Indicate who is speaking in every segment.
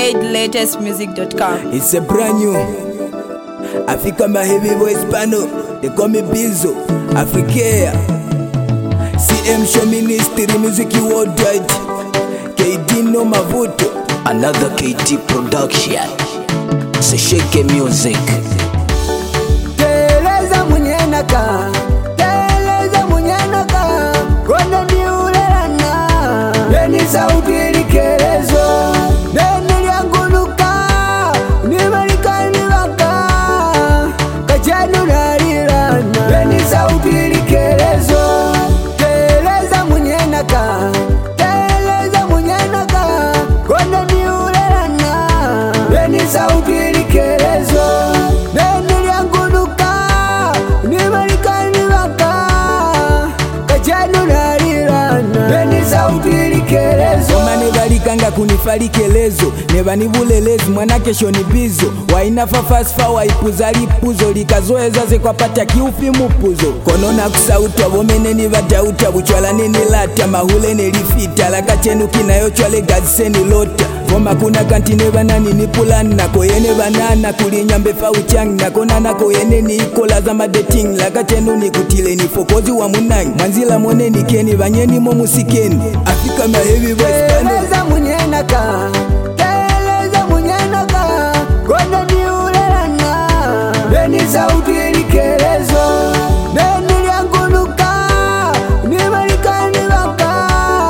Speaker 1: ZaidLatestMusic.com.
Speaker 2: It's a brand new Africa, my heavy voice panel. They call me Bizo, Africa. CM Show Ministry, music worldwide. KD no Mavuto,
Speaker 3: another KD production. Sesheke music.
Speaker 2: Teleza munyenaka, teleza munyenaka, konde miulelana. Leni sauti ilikelezo, leni lianguluka, nimalika nilaka, kajanu nalilana. Leni sauti ilikelezo, teleza munyenaka, teleza munyenaka, konde miulelana. Leni sauti ilikelezo, leni lianguluka, nimalika nilaka, kajanu nalilana. Leni sauti ilikelezo, omane balikanga kunifalikielezo, nebani bulelezi mwana kesho ni bizo. Waina fafasfa waipuza lipuzo, likazoeza ze kwa pata kiufi mupuzo. Konona kusauta womene ni badauta, buchwala nini lata, mahule nelifita, laka chenu kinayo chwale gaziseni lota. Voma kuna kantine banani ni pulani, nako yene banana kulinyambe fa uchangi, nako nanako yene ni ikola za madeting, laka chenu ni kutile ni fokozi wa munangi. Manzila mwone ni keni, banyeni mo musikeni. Africa my heavy voice panel. Teleza munyenaka, teleza munyenaka, konde miulelana. Leni sauti ilikelezo, leni lianguluka, nimalika nilaka,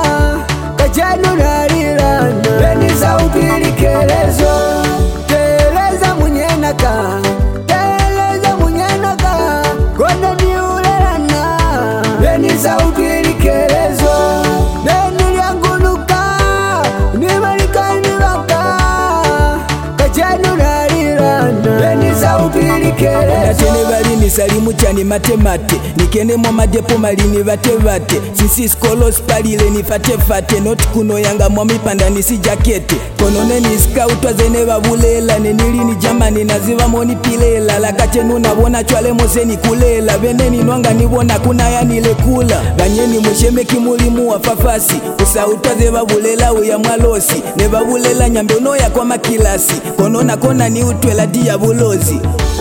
Speaker 2: kajanu nalilana. Leni sauti ilikelezo, teleza munyenaka, teleza munyenaka, konde miulelana. Leni sauti ilikelezo, leni lianguluka, nimalika nilaka, kajanu nalilana. Leni sauti ilikelezo, natene balini salimu chani matemate, nikene mwa madepo malini batebate. Sisi skolos palile ni fatefate, not kuno yanga mwa mipanda nisi jakete. Konone ni skautwa zene babulela, nenili ni jamani naziva moni pilela. Laka chenu nabona chwale mose ni kulela, bene ni nwanga nibona kuna ya nile kula. Banyeni mwesheme kimulimu wa fafasi, usautwa ze babulela uya mwalosi, ne babulela nyambe unoya kwa makilasi. Konona kona ni utwela dia bulozi.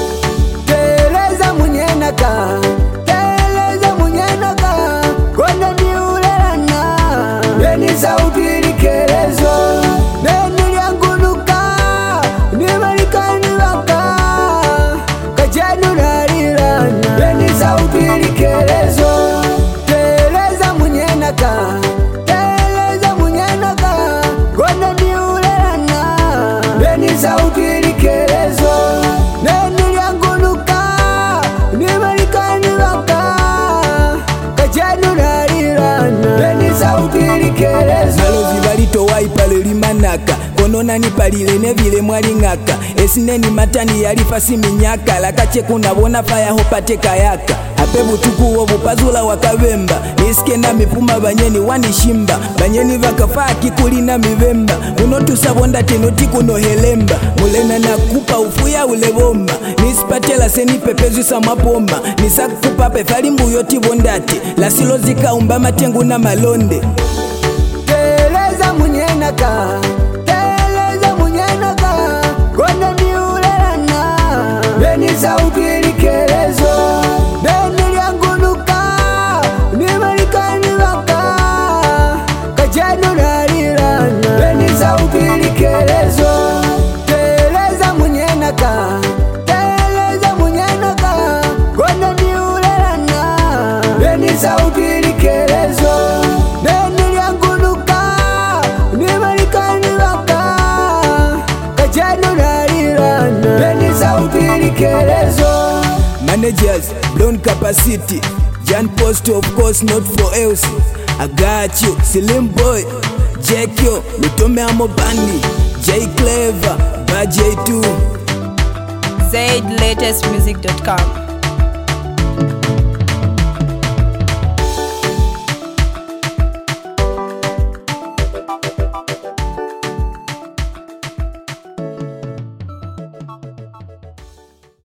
Speaker 2: Teleza munyenaka, teleza munyenaka, konde miulelana. Leni sauti ilikelezo, leni lianguluka, nimalika nilaka, kajanu nalilana. Leni sauti ilikelezo, teleza munyenaka, teleza munyenaka, konde miulelana. Leni sauti ilikelezo, leni lianguluka, nimalika nilaka, kajanu nalilana. Leni sauti ilikelezo, malozi balito waipale limanaka, konona nipalile nevile mwalingaka. Esineni matani yalifasi minyaka, lakache kunabona faya hopate kayaka. Ape butuku wobupazula wakabemba, nisike na mipuma banyeni wanishimba. Banyeni vakafaa kikuli na mivemba, unotusabonda tenoti kuno helemba. Mulena na kupa ufuya ulebomba, nisipatela seni pepezu sa mapomba. Nisakupa pefali mbuyoti bondate, lasilo zikaumba matengu na malonde. Teleza munyenaka, teleza munyenaka, konde miulelana. Leni sauti ilikelezo, leni lianguluka, nimalika nilaka, kajanu nalilana. Leni sauti ilikelezo, teleza munyenaka, teleza munyenaka, konde miulelana. Leni sauti ilikelezo, leni lianguluka, nimalika nilaka, kajanu nalilana. Leni sauti ilikelezo. Managers, blown capacity, Jan Post of course not for else. I got you, Slim Boy, Jekyo, Lutome Amobandi, J Clever, Baj 2.
Speaker 1: ZaidLatestMusic.com.